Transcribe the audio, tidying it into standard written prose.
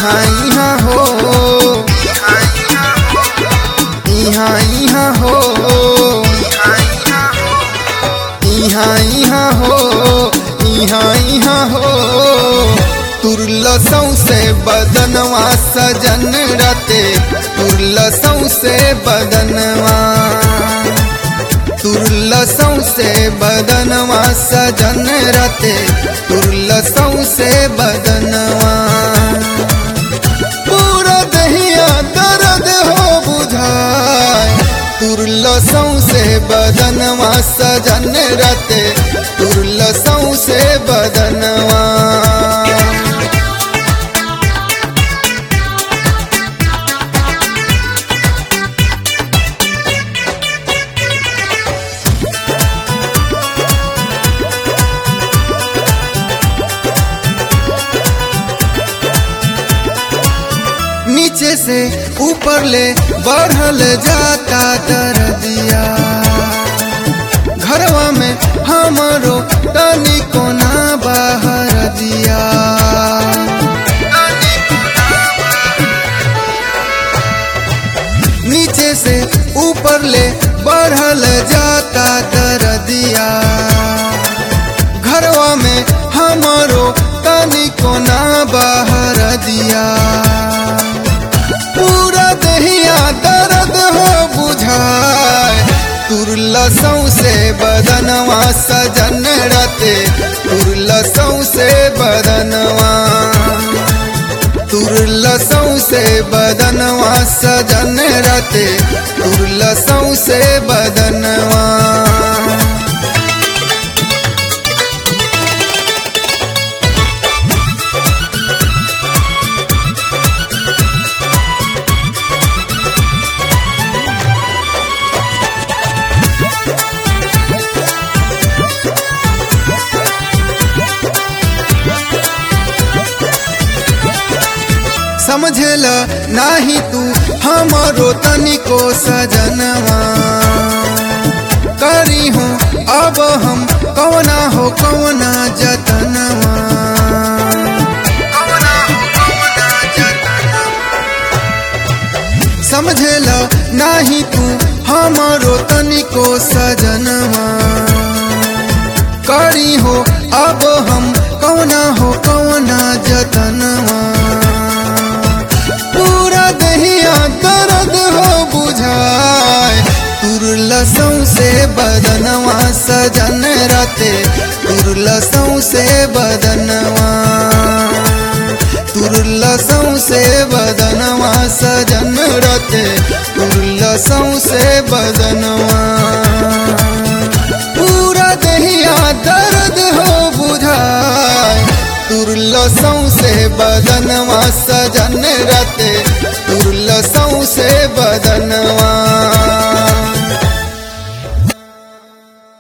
इहाँ इहाँ हो, इहाँ इहाँ हो, इहाँ इहाँ हो, इहाँ इहाँ हो। तुरलसों से बदनवा सजन रते, तुरलसों से बदनवा, तुरलसों से बदनवा सजन रते, तुरलसों से बदनवा। पूरा दहिया दर्द हो बुझाए, तुरलसों से बदनवा सजन रते, तुरलसों से बदनवा। नीचे से ऊपर ले बढ़ल जाता दर्दिया, घरवा में हमरो तनी को ना बाहर दिया। नीचे से ऊपर ले बढ़ल जाता दर्दिया, घरवा में हमरो तनी को ना बाहर दिया। पूरा दहिया दर्द हो बुझाए, तुरलसों से बदनवा सजन रते, तुरलसों से बदनवा, तुरलसों से बदनवा सजन रते, तुरलसों से बदनवा। समझेला नाही तू हमरो तनिको सजनवा, करी हूँ अब हम कौना हो कौना जतनवा। समझेला नाही तू हमरो तनिको सजनवा, करी हो अब हम कौना हो कौना जतनवा। पूरा दहिया दर्द हो बुझाए, तुरलसों से बदनवा सजन रते, तुरलसों से बदनवा, तुरलसों से बदनवा सजन रते, तुरलसों से बदनवा। पूरा दहिया दर्द हो बुझाए, तुरलसों से बदनवा